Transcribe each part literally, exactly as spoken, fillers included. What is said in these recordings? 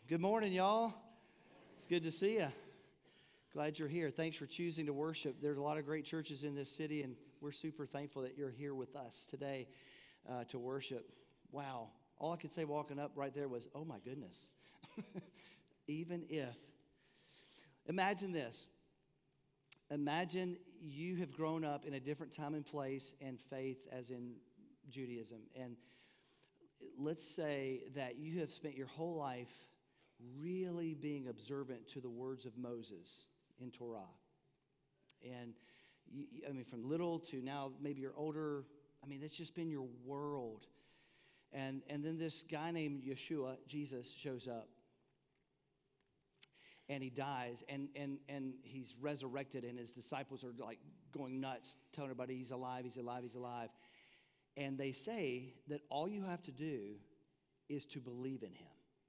Good morning, y'all. It's good to see you. Glad you're here. Thanks for choosing to worship. There's a lot of great churches in this city, and we're super thankful that you're here with us today uh, to worship. Wow. All I could say walking up right there was, oh my goodness. Even if. Imagine this. Imagine you have grown up in a different time and place and faith as in Judaism. And let's say that you have spent your whole life really being observant to the words of Moses in Torah. And, you, I mean, from little to now, maybe you're older. I mean, that's just been your world. And, and then this guy named Yeshua, Jesus, shows up. And he dies, and, and, and he's resurrected, and his disciples are like going nuts, telling everybody he's alive, he's alive, he's alive. And they say that all you have to do is to believe in him.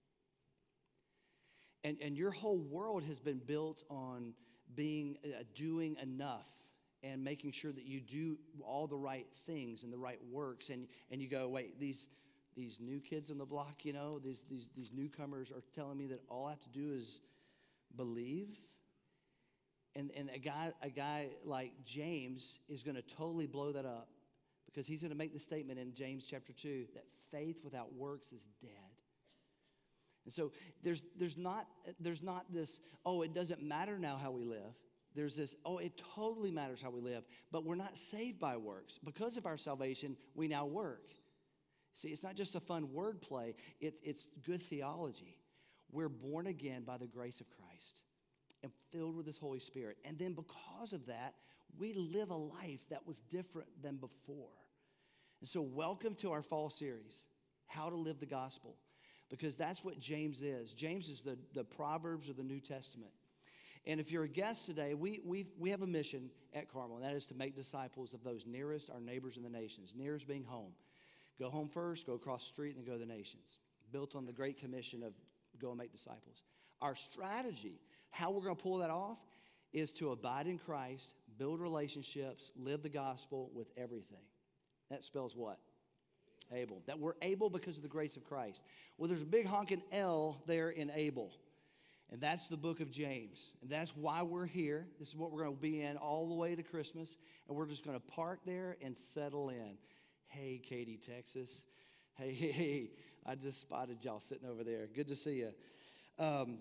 And, and your whole world has been built on being uh, doing enough and making sure that you do all the right things and the right works. And, and you go, wait, these these new kids on the block, you know, these, these, these newcomers are telling me that all I have to do is believe. And, and a guy a guy like James is going to totally blow that up, because he's going to make the statement in James chapter two that faith without works is dead. And so there's there's not there's not this, oh, it doesn't matter now how we live. There's this, oh, it totally matters how we live, but we're not saved by works. Because of our salvation, we now work. See, it's not just a fun wordplay. It's it's good theology. We're born again by the grace of Christ and filled with his Holy Spirit. And then because of that, we live a life that was different than before. And so welcome to our fall series, How to Live the Gospel. Because that's what James is. James is the, the Proverbs of the New Testament. And if you're a guest today, we we we have a mission at Carmel, and that is to make disciples of those nearest, our neighbors in the nations. Nearest being home. Go home first, go across the street, and then go to the nations. Built on the Great Commission of go and make disciples. Our strategy, how we're going to pull that off, is to abide in Christ, build relationships, live the gospel with everything. That spells what? Able. That we're able because of the grace of Christ. Well, there's a big honking L there in able. And that's the book of James. And that's why we're here. This is what we're going to be in all the way to Christmas. And we're just going to park there and settle in. Hey, Katy, Texas. Hey, hey, hey. I just spotted y'all sitting over there. Good to see you. Um,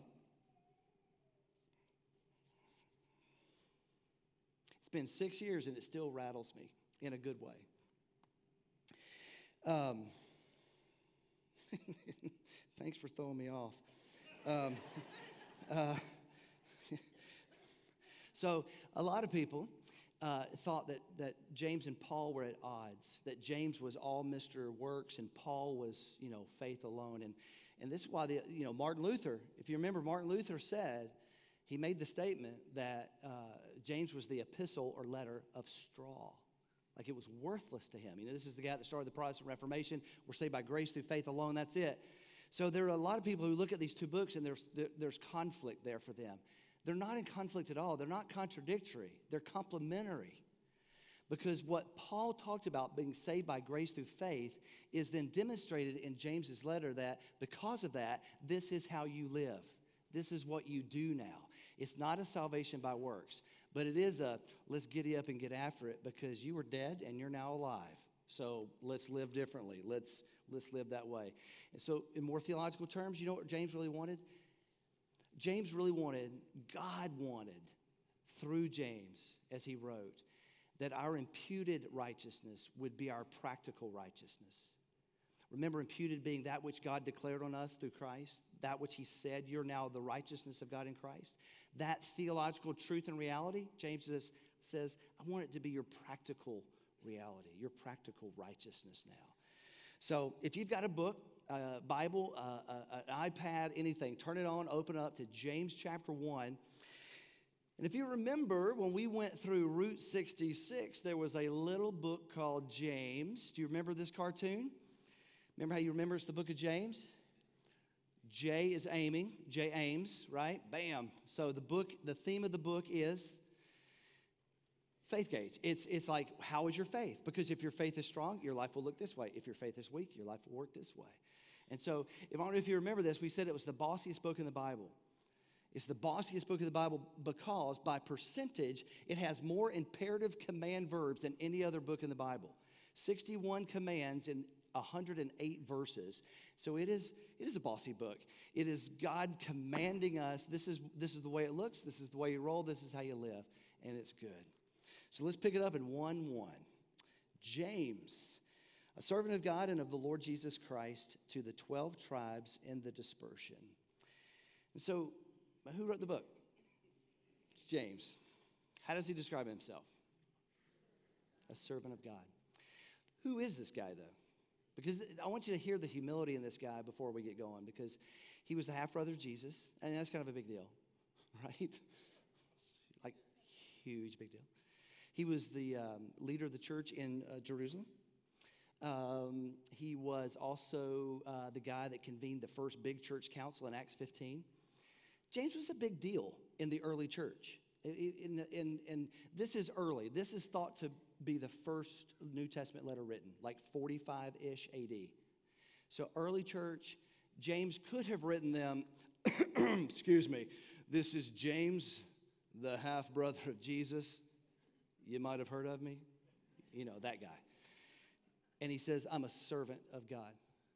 it's been six years and it still rattles me in a good way. Um, thanks for throwing me off. Um, uh, so a lot of people uh, thought that, that James and Paul were at odds, that James was all Mister Works and Paul was, you know, faith alone. And, and this is why, the, you know, Martin Luther, if you remember, Martin Luther said, he made the statement that uh, James was the epistle or letter of straw. Like it was worthless to him. You know, this is the guy that started the Protestant Reformation. We're saved by grace through faith alone. That's it. So there are a lot of people who look at these two books and there's there, there's conflict there for them. They're not in conflict at all. They're not contradictory. They're complementary. Because what Paul talked about, being saved by grace through faith, is then demonstrated in James's letter that because of that, this is how you live. This is what you do now. It's not a salvation by works. But it is a, let's giddy up and get after it, because you were dead and you're now alive. So let's live differently. Let's let's live that way. And so in more theological terms, you know what James really wanted? James really wanted, God wanted, through James, as he wrote, that our imputed righteousness would be our practical righteousness. Remember, imputed being that which God declared on us through Christ, that which he said, you're now the righteousness of God in Christ. That theological truth and reality, James says, says, I want it to be your practical reality, your practical righteousness now. So if you've got a book, a Bible, uh, uh, an iPad, anything, turn it on, open up to James chapter one. And if you remember, when we went through Route sixty-six, there was a little book called James. Do you remember this cartoon? Remember how you remember it's the book of James? J is aiming, J aims, right? Bam. So the book, the theme of the book is faith gates. It's it's like, how is your faith? Because if your faith is strong, your life will look this way. If your faith is weak, your life will work this way. And so, if I don't know if you remember this, we said it was the bossiest book in the Bible. It's the bossiest book of the Bible because, by percentage, it has more imperative command verbs than any other book in the Bible. sixty-one commands in one hundred eight verses. So it is, it is a bossy book. It is God commanding us, this is, this is the way it looks, this is the way you roll, this is how you live, and it's good. So let's pick it up in one one. James, a servant of God and of the Lord Jesus Christ, to the twelve tribes in the dispersion. And so, who wrote the book? It's James. How does he describe himself? A servant of God. Who is this guy, though? Because I want you to hear the humility in this guy before we get going, because he was the half-brother of Jesus, and that's kind of a big deal, right? Like, huge big deal. He was the um, leader of the church in uh, Jerusalem. Um, he was also uh, the guy that convened the first big church council in Acts fifteen. James was a big deal in the early church. In, in, in, this is early. This is thought to be the first New Testament letter written, like forty-five-ish A D. So early church, James could have written them, excuse me, this is James, the half-brother of Jesus. You might have heard of me. You know, that guy. And he says, I'm a servant of God.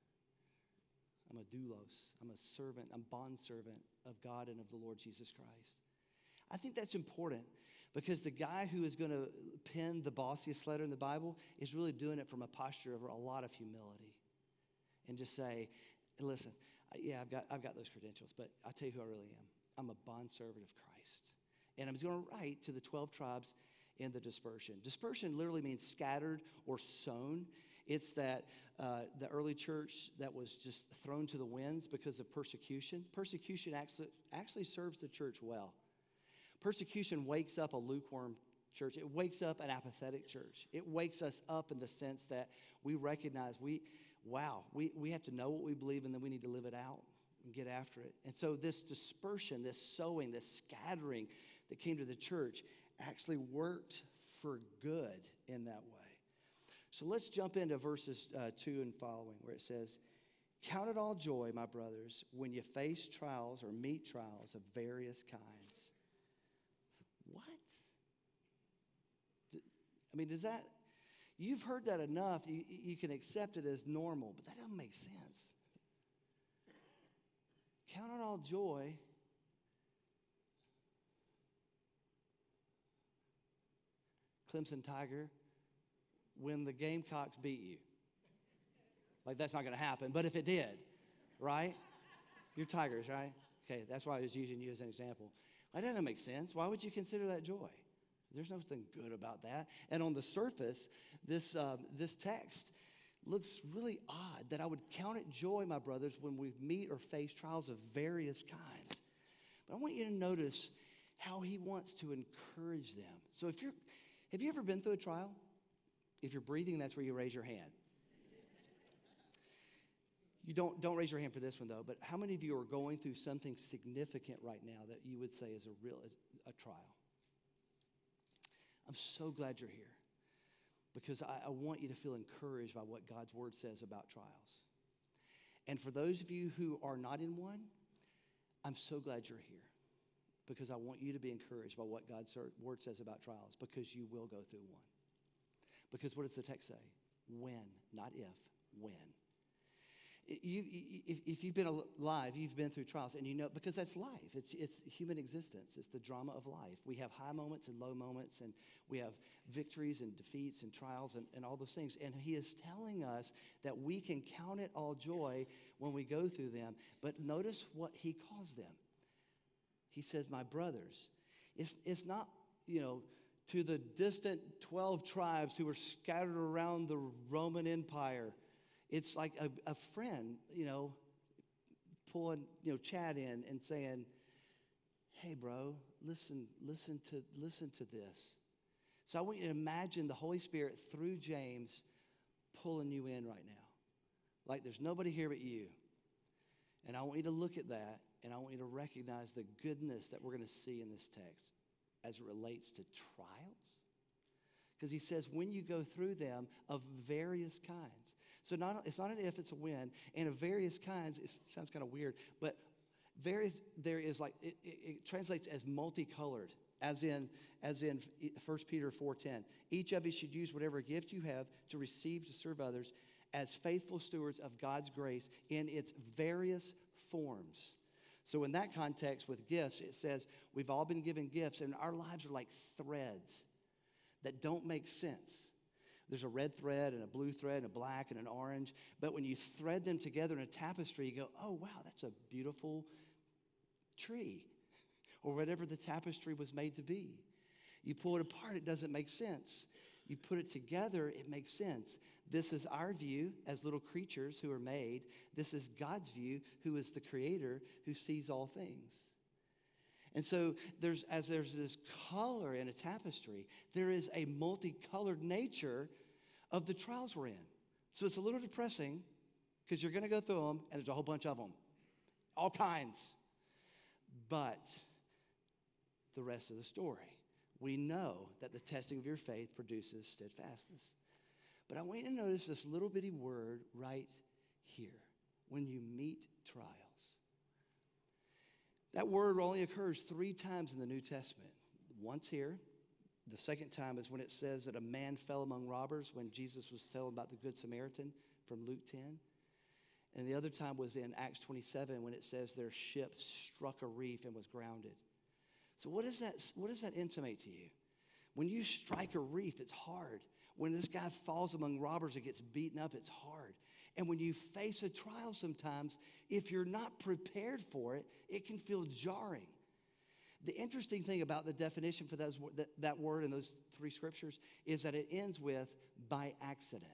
I'm a doulos. I'm a servant. I'm bondservant of God and of the Lord Jesus Christ. I think that's important because the guy who is going to pen the bossiest letter in the Bible is really doing it from a posture of a lot of humility. And just say, listen, yeah, I've got, I've got those credentials, but I'll tell you who I really am. I'm a bondservant of Christ. And I'm going to write to the twelve tribes in the dispersion. Dispersion literally means scattered or sown. It's that uh, the early church that was just thrown to the winds because of persecution. Persecution actually, actually serves the church well. Persecution wakes up a lukewarm church. It wakes up an apathetic church. It wakes us up in the sense that we recognize we, wow, we, we have to know what we believe and then we need to live it out and get after it. And so this dispersion, this sowing, this scattering that came to the church actually worked for good in that way. So let's jump into verses uh, two and following where it says, count it all joy, my brothers, when you face trials or meet trials of various kinds. What? I mean, does that, you've heard that enough, you, you can accept it as normal, but that doesn't make sense. Count it all joy. Clemson Tiger, when the Gamecocks beat you. Like, that's not going to happen, but if it did, right? You're Tigers, right? Okay, that's why I was using you as an example. That doesn't make sense. Why would you consider that joy? There's nothing good about that. And on the surface, this, uh, this text looks really odd, that I would count it joy, my brothers, when we meet or face trials of various kinds. But I want you to notice how he wants to encourage them. So if you're, have you ever been through a trial? If you're breathing, that's where you raise your hand. You don't, don't raise your hand for this one, though, but how many of you are going through something significant right now that you would say is a real a trial? I'm so glad you're here because I, I want you to feel encouraged by what God's word says about trials. And for those of you who are not in one, I'm so glad you're here because I want you to be encouraged by what God's word says about trials because you will go through one. Because what does the text say? When, not if, when. You, if, if you've been alive, you've been through trials, and you know, because that's life. It's, it's human existence. It's the drama of life. We have high moments and low moments, and we have victories and defeats and trials and, and all those things. And he is telling us that we can count it all joy when we go through them. But notice what he calls them. He says, my brothers. It's, it's not, you know, to the distant twelve tribes who were scattered around the Roman Empire. It's like a, a friend, you know, pulling, you know, Chad in and saying, hey, bro, listen, listen to, listen to this. So I want you to imagine the Holy Spirit through James pulling you in right now. Like there's nobody here but you. And I want you to look at that, and I want you to recognize the goodness that we're going to see in this text as it relates to trials. Because he says when you go through them of various kinds. So not, it's not an if, it's a when. And of various kinds, it sounds kind of weird, but various, there is like, it, it, it translates as multicolored, as in, as in First Peter four ten. Each of you should use whatever gift you have to receive to serve others as faithful stewards of God's grace in its various forms. So in that context with gifts, it says we've all been given gifts, and our lives are like threads that don't make sense. There's a red thread and a blue thread and a black and an orange. But when you thread them together in a tapestry, you go, oh, wow, that's a beautiful tree, or whatever the tapestry was made to be. You pull it apart, it doesn't make sense. You put it together, it makes sense. This is our view as little creatures who are made. This is God's view, who is the creator, who sees all things. And so there's, as there's this color in a tapestry, there is a multicolored nature of the trials we're in. So it's a little depressing because you're going to go through them, and there's a whole bunch of them, all kinds. But the rest of the story, we know that the testing of your faith produces steadfastness. But I want you to notice this little bitty word right here, when you meet trials. That word only occurs three times in the New Testament. Once here. The second time is when it says that a man fell among robbers when Jesus was telling about the Good Samaritan from Luke ten. And the other time was in Acts twenty-seven when it says their ship struck a reef and was grounded. So what does that, what does that intimate to you? When you strike a reef, it's hard. When this guy falls among robbers and gets beaten up, it's hard. And when you face a trial sometimes, if you're not prepared for it, it can feel jarring. The interesting thing about the definition for those, that, that word in those three scriptures is that it ends with by accident.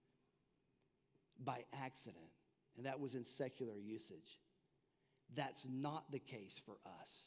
By accident. And that was in secular usage. That's not the case for us.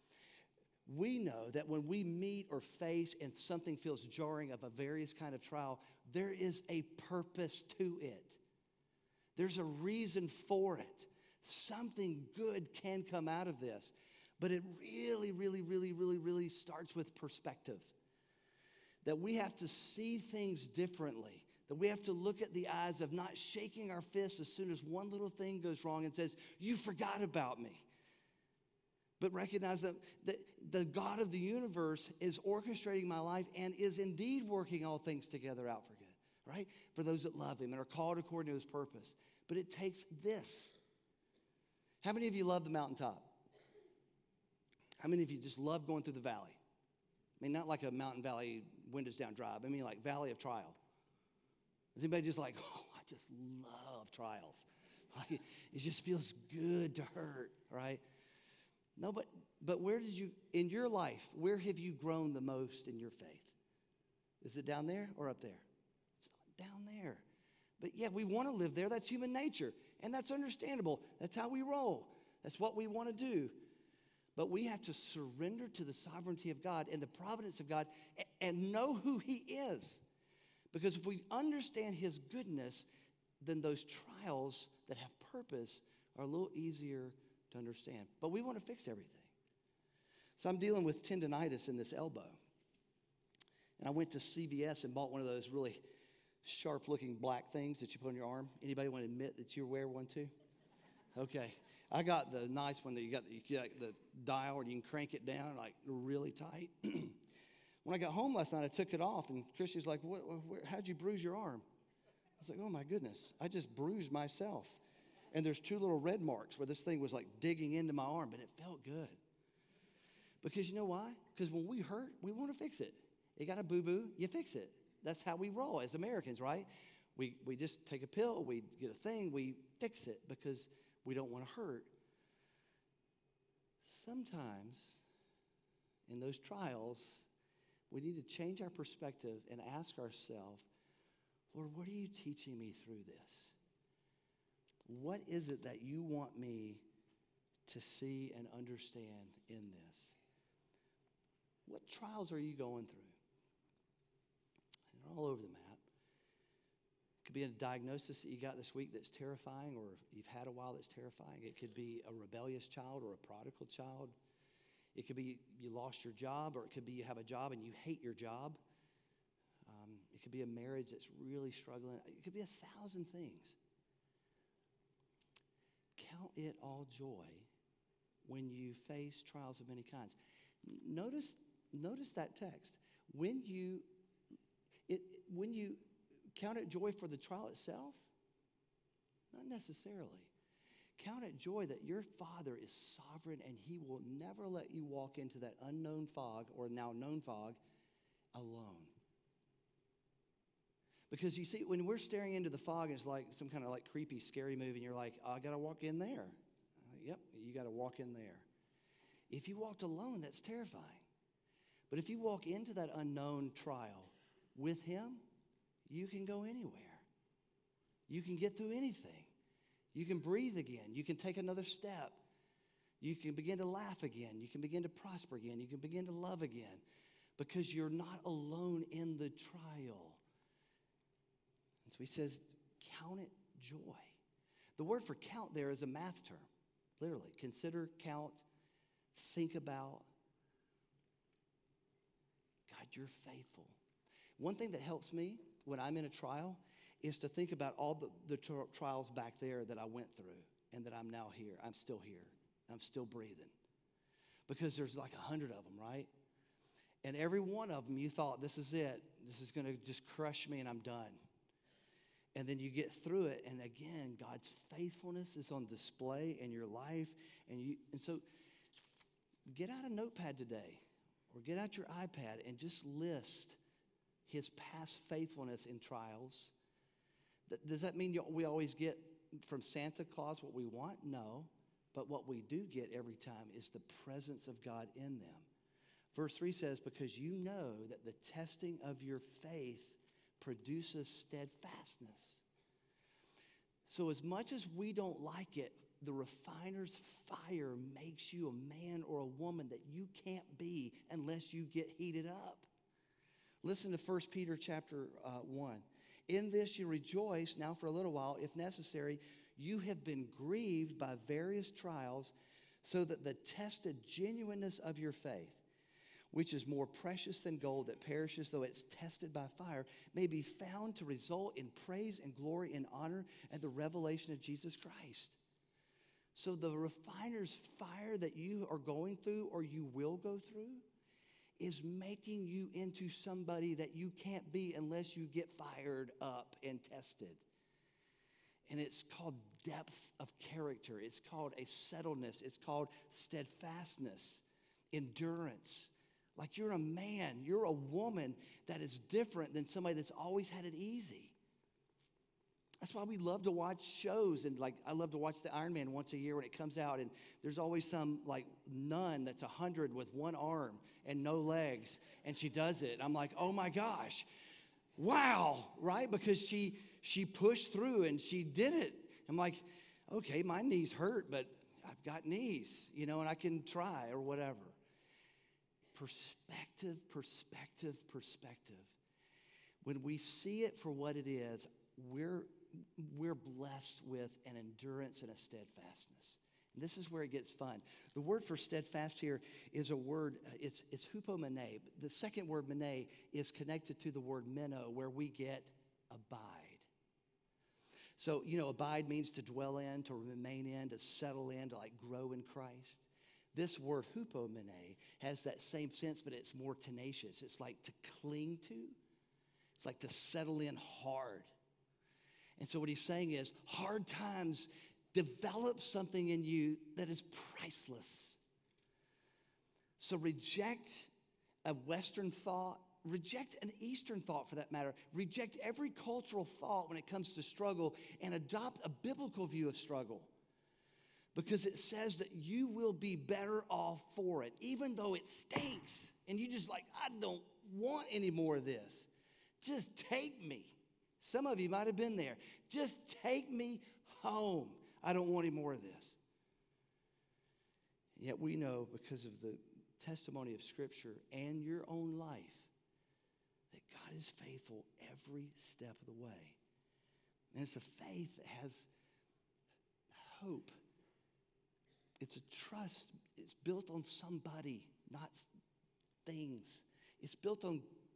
We know that when we meet or face and something feels jarring of a various kind of trial, there is a purpose to it. There's a reason for it. Something good can come out of this. But it really, really, really, really, really starts with perspective. That we have to see things differently. That we have to look at the eyes of not shaking our fists as soon as one little thing goes wrong and says, you forgot about me. But recognize that the, the God of the universe is orchestrating my life and is indeed working all things together out for good, right? For those that love him and are called according to his purpose. But it takes this. How many of you love the mountaintop? How many of you just love going through the valley? I mean, not like a mountain valley windows down drive. I mean, like valley of trial. Is anybody just like, oh, I just love trials. Like, it just feels good to hurt, right? No, but, but where did you, in your life, where have you grown the most in your faith? Is it down there or up there? It's down there. But yeah, we want to live there. That's human nature. And that's understandable. That's how we roll. That's what we want to do. But we have to surrender to the sovereignty of God and the providence of God and know who he is. Because if we understand his goodness, then those trials that have purpose are a little easier to understand. But we want to fix everything. So I'm dealing with tendonitis in this elbow. And I went to C V S and bought one of those really sharp-looking black things that you put on your arm. Anybody want to admit that you wear one too? Okay. I got the nice one that you got, you got the dial and you can crank it down like really tight. When I got home last night, I took it off, and Christy's like, what, where, how'd you bruise your arm? I was like, oh, my goodness. I just bruised myself. And there's two little red marks where this thing was like digging into my arm, but it felt good. Because you know why? Because when we hurt, we want to fix it. You got a boo-boo, you fix it. That's how we roll as Americans, right? We, we just take a pill, we get a thing, we fix it because we don't want to hurt. Sometimes in those trials, we need to change our perspective and ask ourselves, Lord, what are you teaching me through this? What is it that you want me to see and understand in this? What trials are you going through? They're all over the map. It could be a diagnosis that you got this week that's terrifying, or you've had a while that's terrifying. It could be a rebellious child or a prodigal child. It could be you lost your job, or it could be you have a job and you hate your job. Um, it could be a marriage that's really struggling. It could be a thousand things. Count it all joy when you face trials of many kinds. Notice, notice that text. When you, it, when you count it joy for the trial itself, not necessarily. Count it joy that your Father is sovereign and he will never let you walk into that unknown fog or now known fog alone. Because you see, when we're staring into the fog, it's like some kind of like creepy, scary movie, and you're like, oh, I got to walk in there. Uh, yep, you got to walk in there. If you walked alone, that's terrifying. But if you walk into that unknown trial with him, you can go anywhere. You can get through anything. You can breathe again. You can take another step. You can begin to laugh again. You can begin to prosper again. You can begin to love again because you're not alone in the trial. And so he says, count it joy. The word for count there is a math term, literally. Consider, count, think about. God, you're faithful. One thing that helps me when I'm in a trial is to think about all the, the tri- trials back there that I went through and that I'm now here. I'm still here. I'm still breathing. Because there's like a hundred of them, right? And every one of them you thought, this is it. This is going to just crush me and I'm done. And then you get through it, and again, God's faithfulness is on display in your life. And you, and so get out a notepad today or get out your iPad and just list his past faithfulness in trials. Does that mean we always get from Santa Claus what we want? No. But what we do get every time is the presence of God in them. Verse three says, because you know that the testing of your faith produces steadfastness. So as much as we don't like it, the refiner's fire makes you a man or a woman that you can't be unless you get heated up. Listen to First Peter chapter uh, one. In this you rejoice, now for a little while, if necessary, you have been grieved by various trials, so that the tested genuineness of your faith, which is more precious than gold that perishes though it's tested by fire, may be found to result in praise and glory and honor at the revelation of Jesus Christ. So the refiner's fire that you are going through or you will go through is making you into somebody that you can't be unless you get fired up and tested. And it's called depth of character. It's called a settledness. It's called steadfastness, endurance. Like you're a man, you're a woman that is different than somebody that's always had it easy. That's why we love to watch shows, and like I love to watch the Iron Man once a year when it comes out, and there's always some like nun that's a hundred with one arm and no legs, and she does it. I'm like, oh my gosh, wow, right? Because she she pushed through and she did it. I'm like, okay, my knees hurt, but I've got knees, you know, and I can try or whatever. Perspective, perspective, perspective. When we see it for what it is, we're we're blessed with an endurance and a steadfastness. And this is where it gets fun. The word for steadfast here is a word, it's, it's hupomene. The second word, mene, is connected to the word meno, where we get abide. So, you know, abide means to dwell in, to remain in, to settle in, to like grow in Christ. This word hupomene has that same sense, but it's more tenacious. It's like to cling to. It's like to settle in hard. And so what he's saying is hard times develop something in you that is priceless. So reject a Western thought, reject an Eastern thought for that matter. Reject every cultural thought when it comes to struggle and adopt a biblical view of struggle. Because it says that you will be better off for it, even though it stinks. And you just like, I don't want any more of this. Just take me. Some of you might have been there. Just take me home. I don't want any more of this. Yet we know, because of the testimony of Scripture and your own life, that God is faithful every step of the way. And it's a faith that has hope. It's a trust. It's built on somebody, not things. It's built on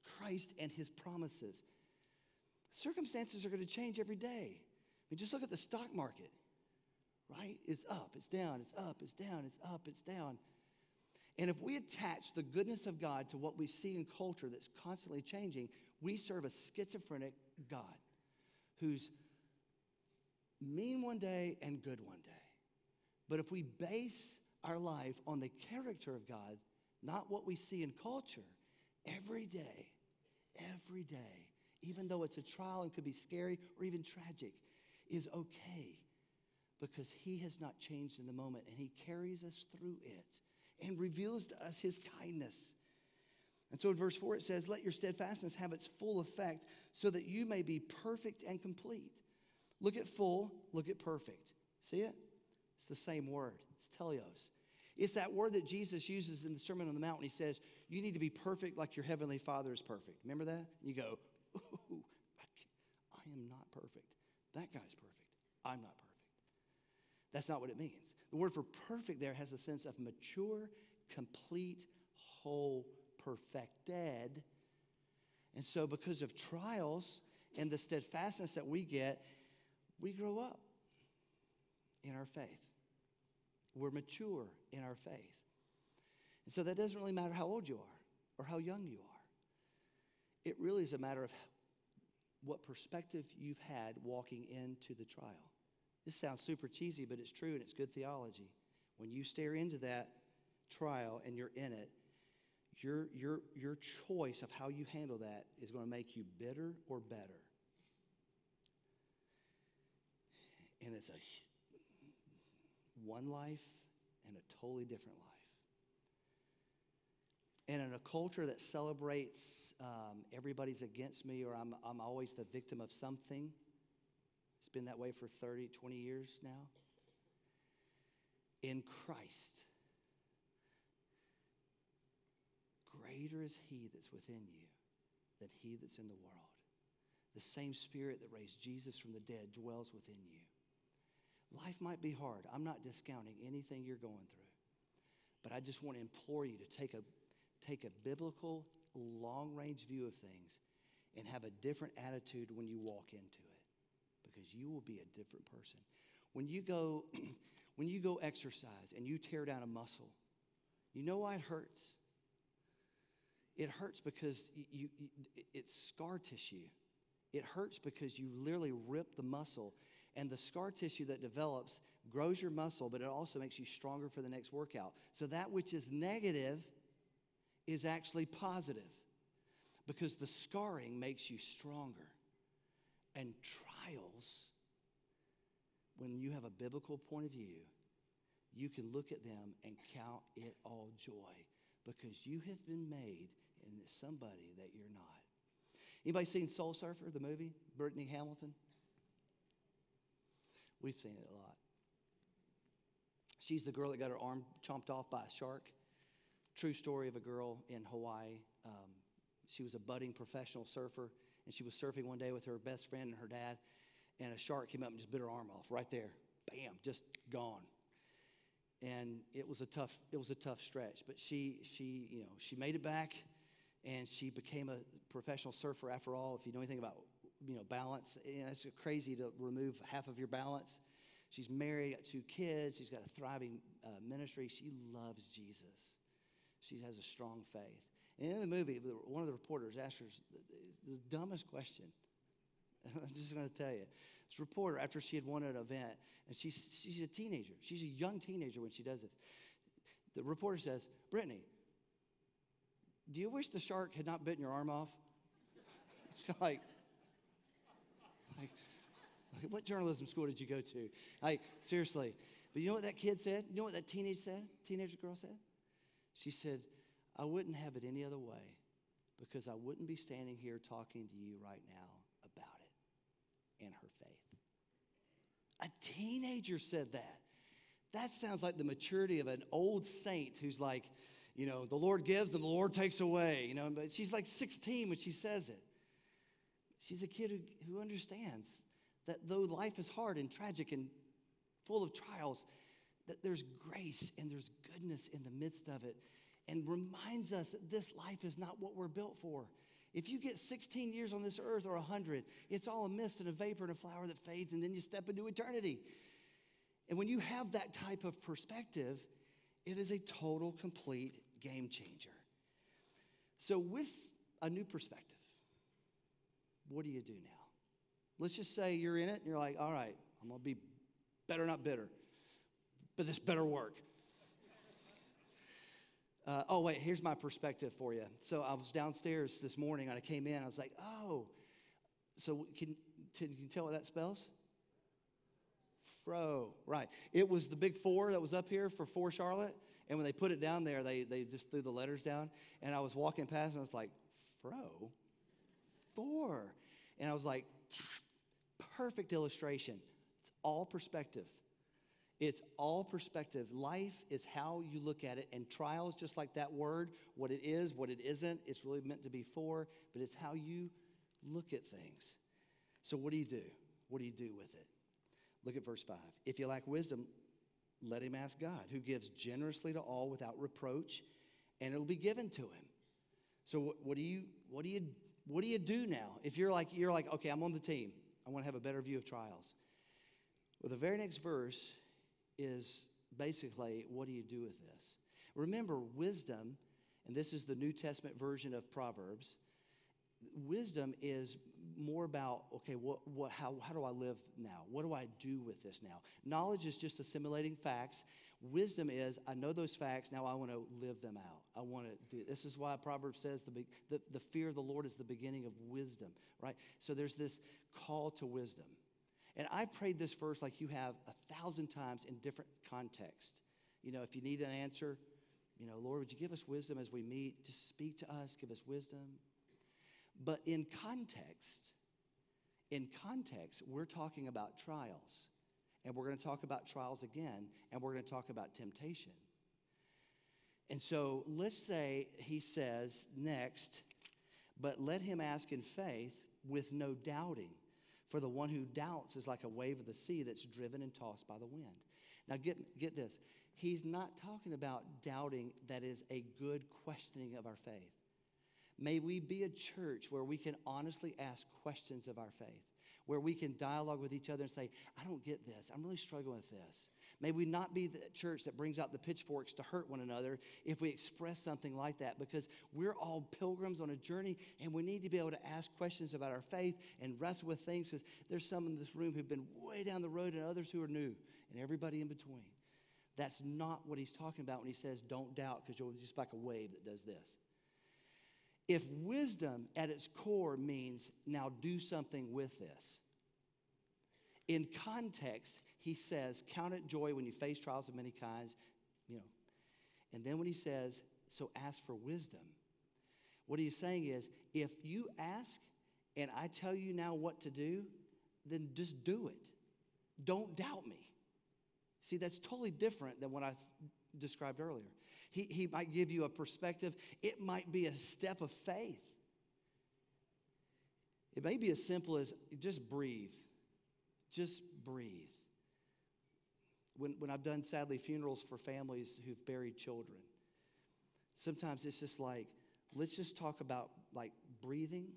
Christ and his promises. Circumstances are going to change every day. I mean, just look at the stock market, right? It's up, it's down, it's up, it's down, it's up, it's down. And if we attach the goodness of God to what we see in culture that's constantly changing, we serve a schizophrenic God who's mean one day and good one day. But if we base our life on the character of God, not what we see in culture, every day, every day, even though it's a trial and could be scary or even tragic, is okay because he has not changed in the moment and he carries us through it and reveals to us his kindness. And so in verse four it says, let your steadfastness have its full effect so that you may be perfect and complete. Look at full, look at perfect. See it? It's the same word. It's teleos. It's that word that Jesus uses in the Sermon on the Mount when he says, you need to be perfect like your heavenly Father is perfect. Remember that? And you go, ooh, I, I am not perfect. That guy's perfect. I'm not perfect. That's not what it means. The word for perfect there has the sense of mature, complete, whole, perfected. And so because of trials and the steadfastness that we get, we grow up in our faith. We're mature in our faith. And so that doesn't really matter how old you are or how young you are. It really is a matter of what perspective you've had walking into the trial. This sounds super cheesy, but it's true and it's good theology. When you stare into that trial and you're in it, your, your, your choice of how you handle that is going to make you bitter or better. And it's a one life and a totally different life. And in a culture that celebrates um, everybody's against me or I'm, I'm always the victim of something, it's been that way for thirty, twenty years now. In Christ, greater is he that's within you than he that's in the world. The same Spirit that raised Jesus from the dead dwells within you. Life might be hard. I'm not discounting anything you're going through. But I just want to implore you to take a, take a biblical, long-range view of things and have a different attitude when you walk into it. Because you will be a different person. When you go, when you go exercise and you tear down a muscle, you know why it hurts? It hurts because you, you, it's scar tissue. It hurts because you literally rip the muscle. And the scar tissue that develops grows your muscle, but it also makes you stronger for the next workout. So that which is negative is actually positive because the scarring makes you stronger. And trials, when you have a biblical point of view, you can look at them and count it all joy because you have been made into somebody that you're not. Anybody seen Soul Surfer, the movie? Brittany Hamilton? We've seen it a lot. She's the girl that got her arm chomped off by a shark. True story of a girl in Hawaii. Um, she was a budding professional surfer, and she was surfing one day with her best friend and her dad, and a shark came up and just bit her arm off right there. Bam, just gone. And it was a tough, it was a tough stretch. But she, she, you know, she made it back, and she became a professional surfer after all. If you know anything about you know, balance. You know, it's crazy to remove half of your balance. She's married, got two kids. She's got a thriving uh, ministry. She loves Jesus. She has a strong faith. And in the movie, one of the reporters asked her the, the dumbest question. I'm just going to tell you. This reporter, after she had won an event, and she's, she's a teenager. She's a young teenager when she does this. The reporter says, Brittany, do you wish the shark had not bitten your arm off? It's kind of like, Like, what journalism school did you go to? Like, seriously. But you know what that kid said? You know what that teenage said? Teenager girl said? She said, I wouldn't have it any other way because I wouldn't be standing here talking to you right now about it and her faith. A teenager said that. That sounds like the maturity of an old saint who's like, you know, the Lord gives and the Lord takes away. You know, but she's like sixteen when she says it. She's a kid who, who understands that though life is hard and tragic and full of trials, that there's grace and there's goodness in the midst of it and reminds us that this life is not what we're built for. If you get sixteen years on this earth or one hundred, it's all a mist and a vapor and a flower that fades, and then you step into eternity. And when you have that type of perspective, it is a total, complete game changer. So with a new perspective, what do you do now? Let's just say you're in it and you're like, all right, I'm going to be better, not bitter, but this better work. Uh, oh, wait, here's my perspective for you. So I was downstairs this morning and I came in. I was like, oh, so can, can you tell what that spells? Fro, right. It was the big four that was up here for For Charlotte. And when they put it down there, they, they just threw the letters down. And I was walking past and I was like, Fro? Four. And I was like, perfect illustration. It's all perspective. It's all perspective. Life is how you look at it, and trials, just like that word, what it is, what it isn't, it's really meant to be for, but it's how you look at things. So what do you do? What do you do with it? Look at verse five. If you lack wisdom, let him ask God, who gives generously to all without reproach, and it will be given to him. So what, what do you what do you what do you do now? If you're like you're like, okay, I'm on the team. I want to have a better view of trials. Well, the very next verse is basically, what do you do with this? Remember, wisdom, and this is the New Testament version of Proverbs, wisdom is more about, okay, what, what, how, how do I live now? What do I do with this now? Knowledge is just assimilating facts. Wisdom is, I know those facts, now I want to live them out. I want to do, this is why Proverbs says the, the, the fear of the Lord is the beginning of wisdom, right? So there's this call to wisdom. And I prayed this verse like you have a thousand times in different contexts. You know, if you need an answer, you know, Lord, would you give us wisdom as we meet? Just speak to us, give us wisdom. But in context, in context, we're talking about trials. And we're going to talk about trials again, and we're going to talk about temptation. And so let's say he says next, but let him ask in faith with no doubting. For the one who doubts is like a wave of the sea that's driven and tossed by the wind. Now get, get this. He's not talking about doubting that is a good questioning of our faith. May we be a church where we can honestly ask questions of our faith, where we can dialogue with each other and say, I don't get this. I'm really struggling with this. May we not be the church that brings out the pitchforks to hurt one another if we express something like that, because we're all pilgrims on a journey, and we need to be able to ask questions about our faith and wrestle with things, because there's some in this room who've been way down the road and others who are new, and everybody in between. That's not what he's talking about when he says don't doubt, because you're just like a wave that does this. If wisdom at its core means now do something with this, in context, he says, count it joy when you face trials of many kinds, you know. And then when he says, so ask for wisdom, what he's saying is, if you ask and I tell you now what to do, then just do it. Don't doubt me. See, that's totally different than what I described earlier. He, he might give you a perspective. It might be a step of faith. It may be as simple as just breathe. Just breathe. When, when I've done, sadly, funerals for families who've buried children, sometimes it's just like, let's just talk about, like, breathing.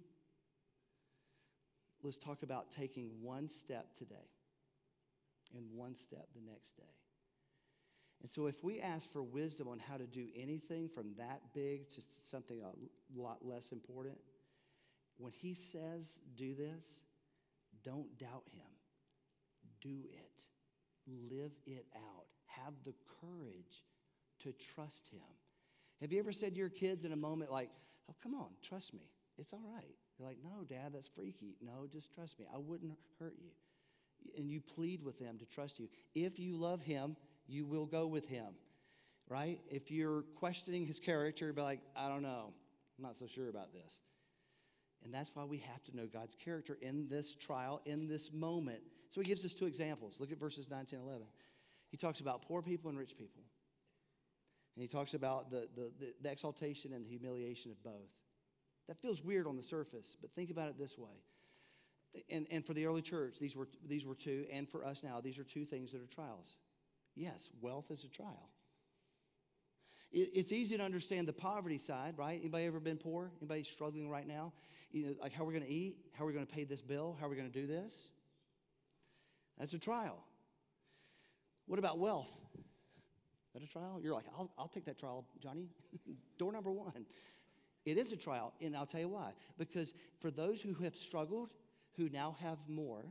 Let's talk about taking one step today and one step the next day. And so if we ask for wisdom on how to do anything from that big to something a lot less important, when he says do this, don't doubt him. Do it. Live it out. Have the courage to trust him. Have you ever said to your kids in a moment like, oh, come on, trust me. It's all right. You're like, no, Dad, that's freaky. No, just trust me. I wouldn't hurt you. And you plead with them to trust you. If you love him, you will go with him, right? If you're questioning his character, be like, I don't know. I'm not so sure about this. And that's why we have to know God's character in this trial, in this moment. So he gives us two examples. Look at verses nine, ten, eleven. He talks about poor people and rich people. And he talks about the, the, the, the exaltation and the humiliation of both. That feels weird on the surface, but think about it this way. And, and for the early church, these were, these were two, and for us now, these are two things that are trials. Yes, wealth is a trial. It, it's easy to understand the poverty side, right? Anybody ever been poor? Anybody struggling right now? You know, like how are we going to eat? How are we going to pay this bill? How are we going to do this? That's a trial. What about wealth? Is that a trial? You're like, I'll, I'll take that trial, Johnny. Door number one. It is a trial, and I'll tell you why. Because for those who have struggled, who now have more,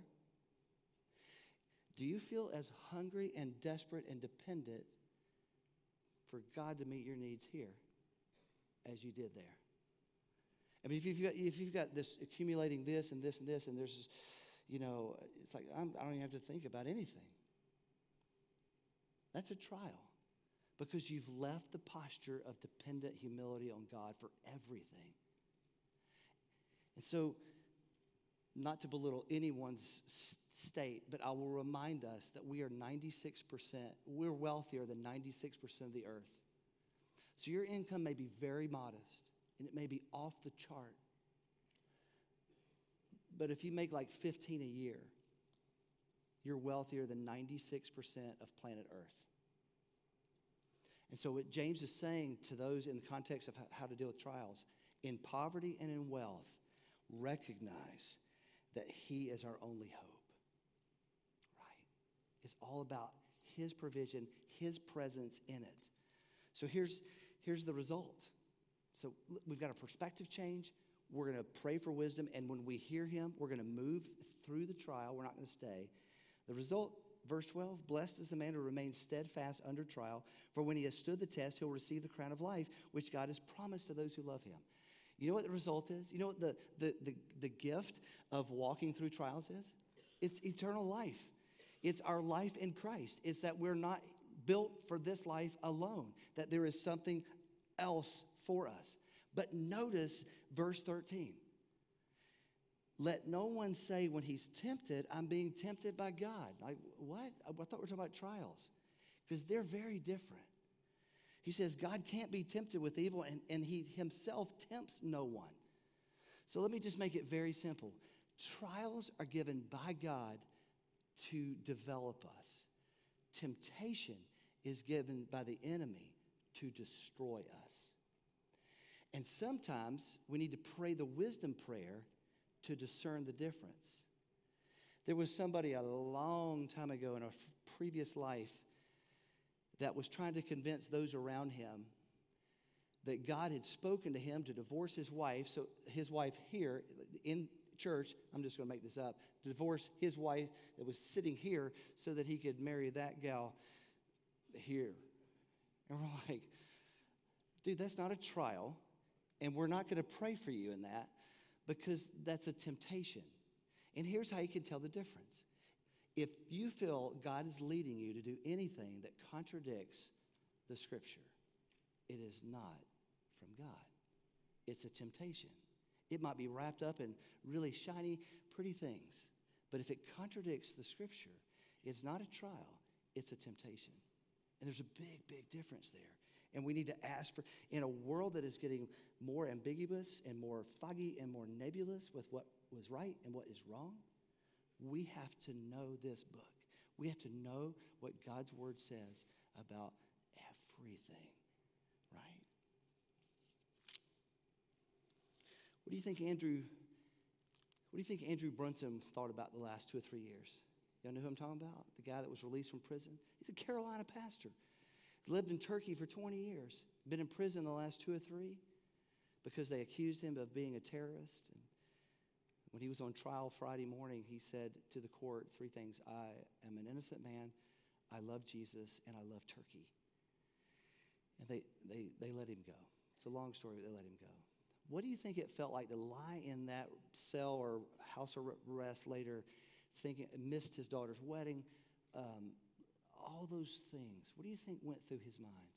do you feel as hungry and desperate and dependent for God to meet your needs here as you did there? I mean, if you've got, if you've got this accumulating this and this and this, and there's this, you know, it's like, I'm, I don't even have to think about anything. That's a trial because you've left the posture of dependent humility on God for everything. And so, not to belittle anyone's state, but I will remind us that we are ninety-six percent, we're wealthier than ninety-six percent of the earth. So your income may be very modest, and it may be off the chart. But if you make like fifteen a year, you're wealthier than ninety-six percent of planet Earth. And so what James is saying to those in the context of how to deal with trials, in poverty and in wealth, recognize that he is our only hope, right? It's all about his provision, his presence in it. So here's, here's the result. So we've got a perspective change. We're going to pray for wisdom, and when we hear him, we're going to move through the trial. We're not going to stay. The result, verse twelve, blessed is the man who remains steadfast under trial, for when he has stood the test, he'll receive the crown of life, which God has promised to those who love him. You know what the result is? You know what the, the, the, the gift of walking through trials is? It's eternal life. It's our life in Christ. It's that we're not built for this life alone, that there is something else for us. But notice verse thirteen. Let no one say when he's tempted, I'm being tempted by God. Like, what? I thought we were talking about trials. Because they're very different. He says God can't be tempted with evil, and, and he himself tempts no one. So let me just make it very simple. Trials are given by God to develop us. Temptation is given by the enemy to destroy us. And sometimes we need to pray the wisdom prayer to discern the difference. There was somebody a long time ago in a previous life that was trying to convince those around him that God had spoken to him to divorce his wife. So his wife here in church, I'm just going to make this up, to divorce his wife that was sitting here so that he could marry that gal here. And we're like, dude, that's not a trial. And we're not going to pray for you in that because that's a temptation. And here's how you can tell the difference. If you feel God is leading you to do anything that contradicts the scripture, it is not from God. It's a temptation. It might be wrapped up in really shiny, pretty things. But if it contradicts the scripture, it's not a trial, it's a temptation. And there's a big, big difference there. And we need to ask for, in a world that is getting more ambiguous and more foggy and more nebulous with what was right and what is wrong, we have to know this book. We have to know what God's word says about everything, right? What do you think Andrew, what do you think Andrew Brunson thought about the last two or three years? Y'all know who I'm talking about? The guy that was released from prison? He's a Carolina pastor. Lived in Turkey for twenty years. Been in prison the last two or three because they accused him of being a terrorist. And when he was on trial Friday morning, he said to the court three things. I am an innocent man, I love Jesus, and I love Turkey. And they, they, they let him go. It's a long story, but they let him go. What do you think it felt like to lie in that cell or house arrest later, thinking, missed his daughter's wedding, um, all those things? What do you think went through his mind?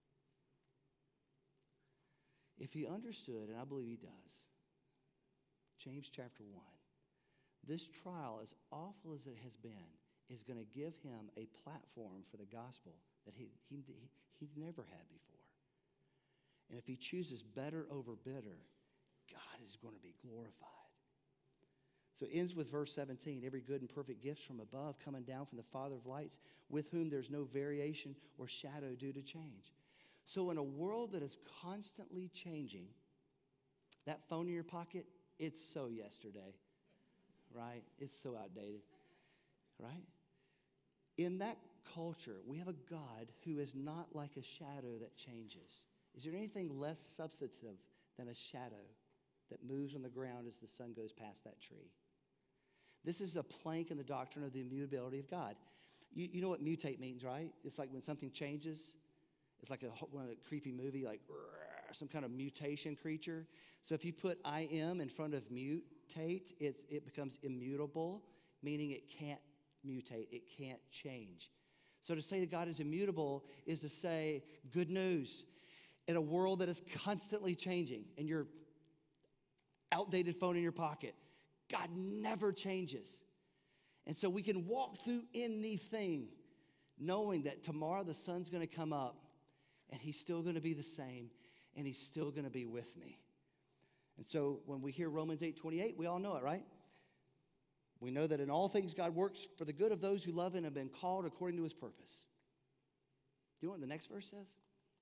If he understood, and I believe he does, James chapter one, this trial, as awful as it has been, is going to give him a platform for the gospel that he, he, he never had before. And if he chooses better over bitter, God is going to be glorified. So it ends with verse seventeen, every good and perfect gift from above, coming down from the Father of lights, with whom there's no variation or shadow due to change. So in a world that is constantly changing, that phone in your pocket, it's so yesterday, right? It's so outdated, right? In that culture, we have a God who is not like a shadow that changes. Is there anything less substantive than a shadow that moves on the ground as the sun goes past that tree? This is a plank in the doctrine of the immutability of God. You, you know what mutate means, right? It's like when something changes. It's like a, one of the creepy movie, like some kind of mutation creature. So if you put I am in front of mutate, it, it becomes immutable, meaning it can't mutate, it can't change. So to say that God is immutable is to say, good news, in a world that is constantly changing, and your outdated phone in your pocket, God never changes. And so we can walk through anything knowing that tomorrow the sun's going to come up and he's still going to be the same and he's still going to be with me. And so when we hear Romans eight twenty-eight, we all know it, right? We know that in all things God works for the good of those who love him and have been called according to his purpose. Do you know what the next verse says?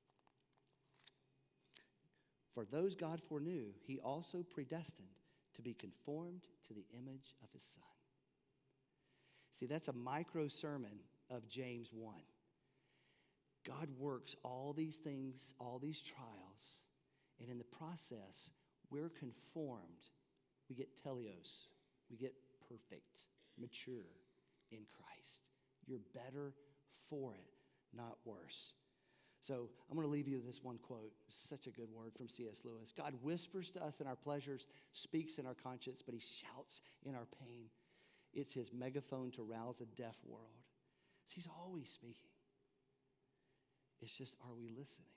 For those God foreknew, he also predestined to be conformed to the image of his Son. See, that's a micro sermon of James one. God works all these things, all these trials, and in the process, we're conformed. We get teleos. We get perfect, mature in Christ. You're better for it, not worse. So I'm going to leave you with this one quote. It's such a good word from C S Lewis. God whispers to us in our pleasures, speaks in our conscience, but he shouts in our pain. It's his megaphone to rouse a deaf world. So he's always speaking. It's just, are we listening?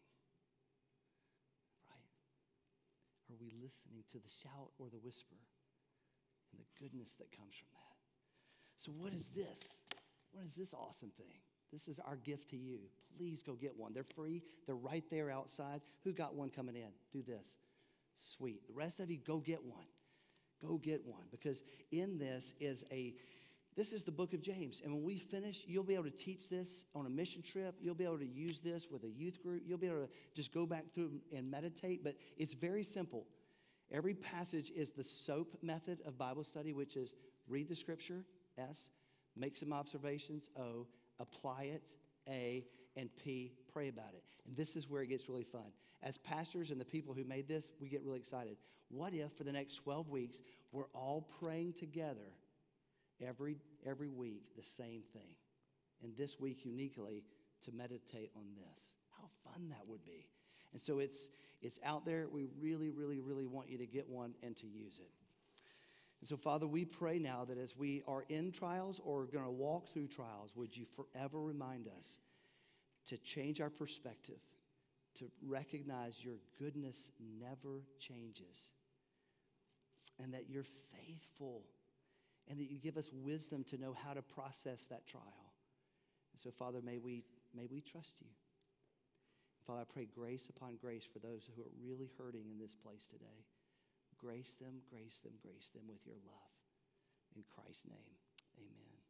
Right? Are we listening to the shout or the whisper and the goodness that comes from that? So what is this? What is this awesome thing? This is our gift to you. Please go get one. They're free. They're right there outside. Who got one coming in? Do this. Sweet. The rest of you, go get one. Go get one. Because in this is a, this is the book of James. And when we finish, you'll be able to teach this on a mission trip. You'll be able to use this with a youth group. You'll be able to just go back through and meditate. But it's very simple. Every passage is the SOAP method of Bible study, which is read the scripture, S, make some observations, O, apply it, A, and P, pray about it. And this is where it gets really fun. As pastors and the people who made this, we get really excited. What if for the next twelve weeks, we're all praying together every, every week the same thing? And this week uniquely to meditate on this. How fun that would be. And so it's, it's out there. We really, really, really want you to get one and to use it. And so, Father, we pray now that as we are in trials or going to walk through trials, would you forever remind us to change our perspective, to recognize your goodness never changes, and that you're faithful, and that you give us wisdom to know how to process that trial. And so, Father, may we, may we trust you. Father, I pray grace upon grace for those who are really hurting in this place today. Grace them, grace them, grace them with your love. In Christ's name, amen.